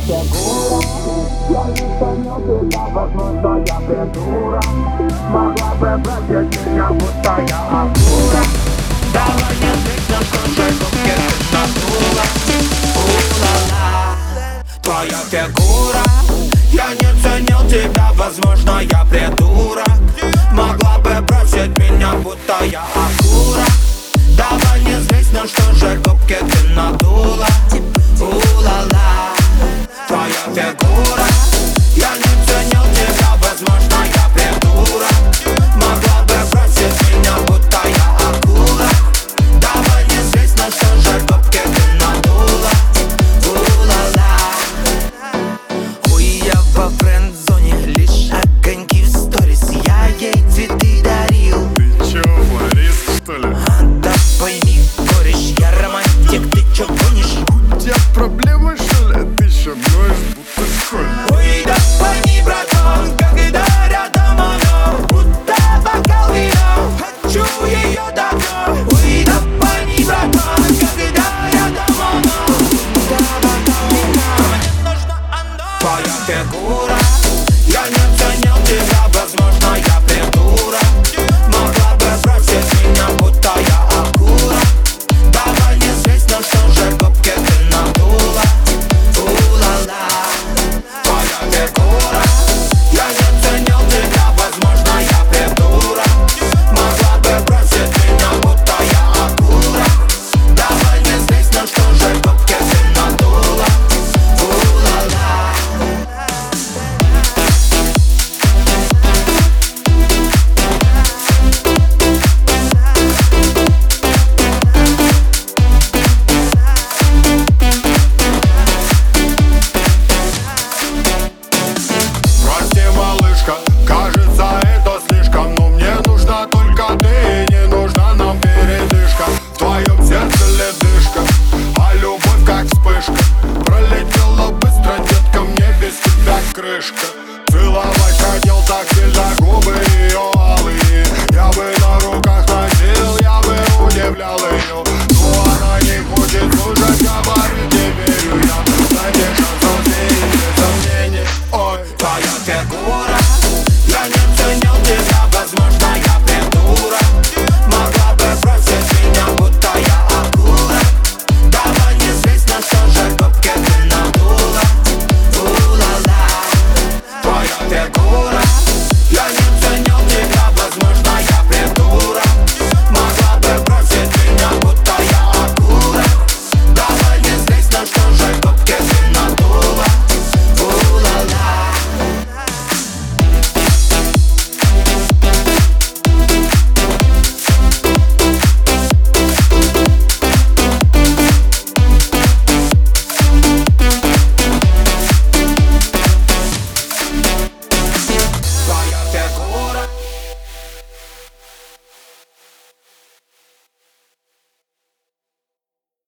фигура. Я не ценю тебя, возможно, я придурок. Могла бы бросить меня, будто я акура. Давай не злись, что же губки ты надула. У-ла-ла, твоя фигура. Я не ценил тебя, возможно, я придурок. Могла бы бросить меня, будто я акура. Давай не злись, но что же губки ты надула. У-ла-ла, твоя фигура. Я не ценил тебя, возможно, я придурок. Могла бы бросить меня, будто я акула. Давай не злись, но что же губки ты надула. У-ла-ла. Ой, я во френд-зоне, лишь огоньки в сторис. Я ей цветы дарил. Ты чё, флорист, что ли? Да пойми, кореш, я романтик, ты чё гонишь? У тебя проблемы, что ли? Ты ещё ноешь, будто школьник. Ой, да пойми, братан, когда рядом она, будто бокал вина. Хочу её давно. Ой, да пойми, братан, когда рядом она, будто бокал вина. Мне нужна она. Твоя фигура. Я не ценил тебя, возможно, я придурок. Могла бы бросить меня, будто я акура. Давай не злись, но что же губки ты надула. У-ла-ла, твоя фигура. Я не ценил тебя, возможно, я придурок. Могла бы бросить меня, будто я акура. Давай не злись, но что же губки ты надула. У-ла-ла. Прости, малышка, кажется, это слишком. Но мне нужна только ты, и не нужна нам передышка. В твоем сердце ледышка, а любовь как вспышка.